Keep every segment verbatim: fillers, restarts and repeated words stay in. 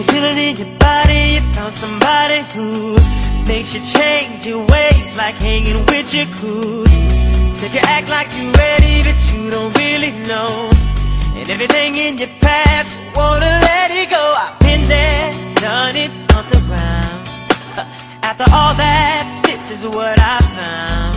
you feel it in your body, you found somebody who makes you change your ways, like hanging with your crew. Said you act like you ready, but you don't really know. And everything in your past, you wanna let it go. I've been there, done it on the ground. After all that, this is what I found.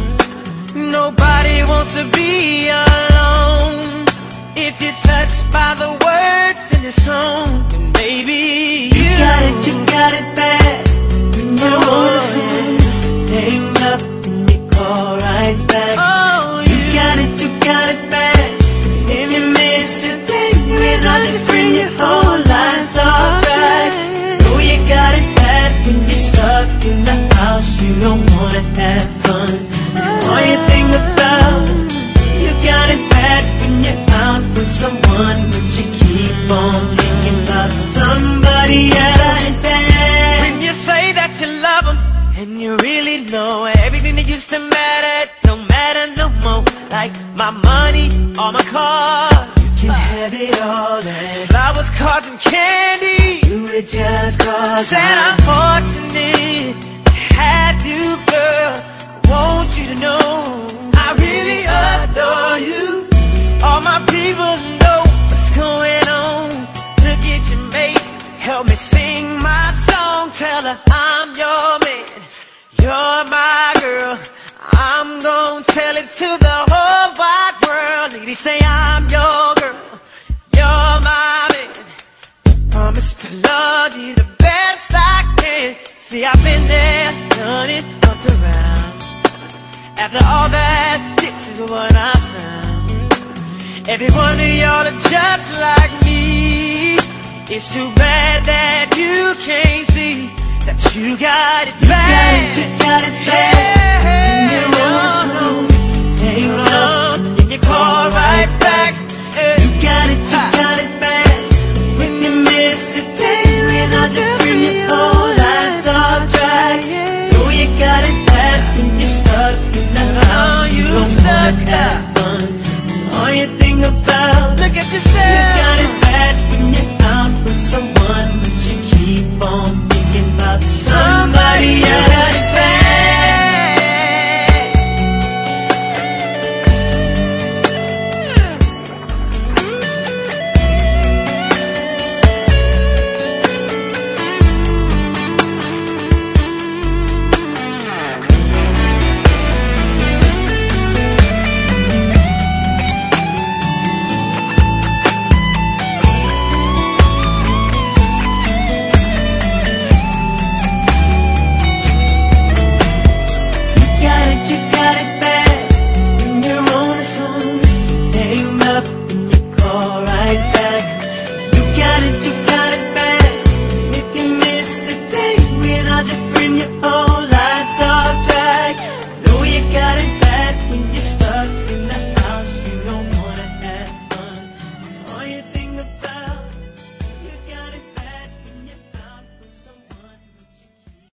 Nobody wants to be alone. If you're touched by the words in the song, then maybe you, you got it, you got it bad. When you're on the phone, hang up and you call right back. Oh, you, you got it, you got it bad. If you miss a thing without your friend, your whole life's alright. Know you got it bad when you're stuck in the house, you don't wanna have fun. That's all you think about. You got it bad when you're out with someone, but you keep on thinking about somebody else. When you say that you love them, and you really know everything that used to matter don't matter no more. Like my money, all my cars, you can have it all. And flowers, cards, and candy, you would just cause. Said I'm fortunate to have you, girl. I want you to know I really adore you. All my people know what's going on. Look at your mate, help me sing my song. Tell her I'm your man, you're my girl. I'm gonna tell it to the whole wide world. Ladies say I'm your girl, you're my man. Promise to love you the best I can. See, I've been there, done it, up around. After all that, this is what I found. Every one of y'all are just like me. It's too bad that you can't see that you got it bad. You got it, you got it bad. Yeah, you're on the phone, hang up, and you call right back.